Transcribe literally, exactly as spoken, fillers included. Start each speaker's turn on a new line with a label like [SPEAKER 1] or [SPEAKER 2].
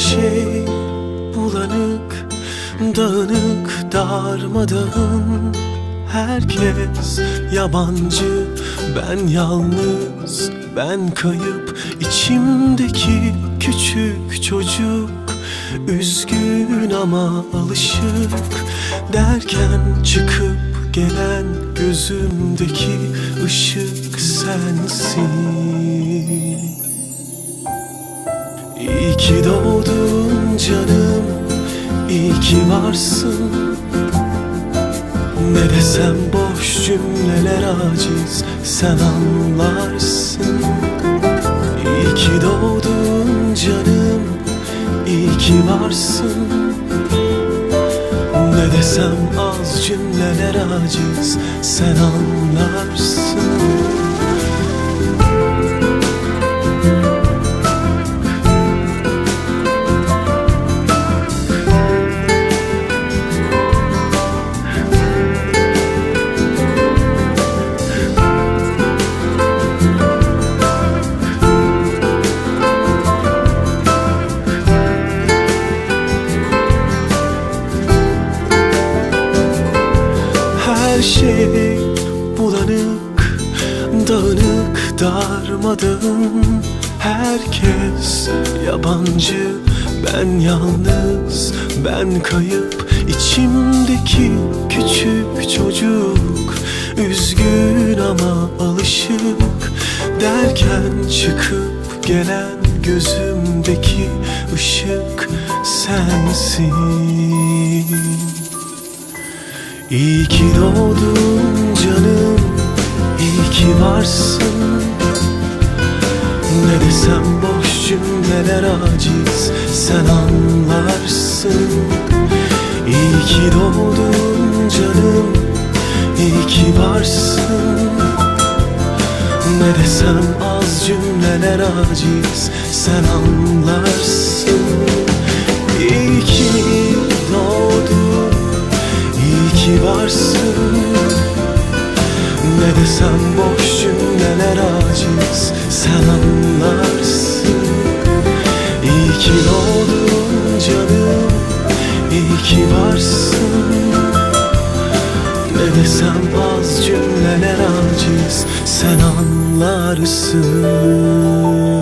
[SPEAKER 1] şey bulanık, dağınık, darmadağın. Herkes yabancı, ben yalnız, ben kayıp. İçimdeki küçük çocuk üzgün ama alışık. Derken çıkıp gelen gözümdeki ışık sensin. İyi ki doğdun canım, iyi ki varsın. Ne desem boş cümleler aciz, sen anlarsın. İyi ki doğdun canım, iyi ki varsın. Ne desem az cümleler aciz, sen anlarsın. Her şey bulanık, dağınık, darmadağın. Herkes yabancı, ben yalnız, ben kayıp. İçimdeki küçük çocuk üzgün ama alışık. Derken çıkıp gelen gözümdeki ışık sensin. İyi ki doğdun canım, iyi ki varsın. Ne desem boş cümleler aciz, sen anlarsın. İyi ki doğdun canım, iyi ki varsın. Ne desem az cümleler aciz, sen anlarsın. İyi ki doğdun, İyi ki varsın. Ne desem boş cümleler aciz, sen anlarsın. İyi ki doğdun canım, iyi ki varsın. Ne desem az cümleler aciz, sen anlarsın.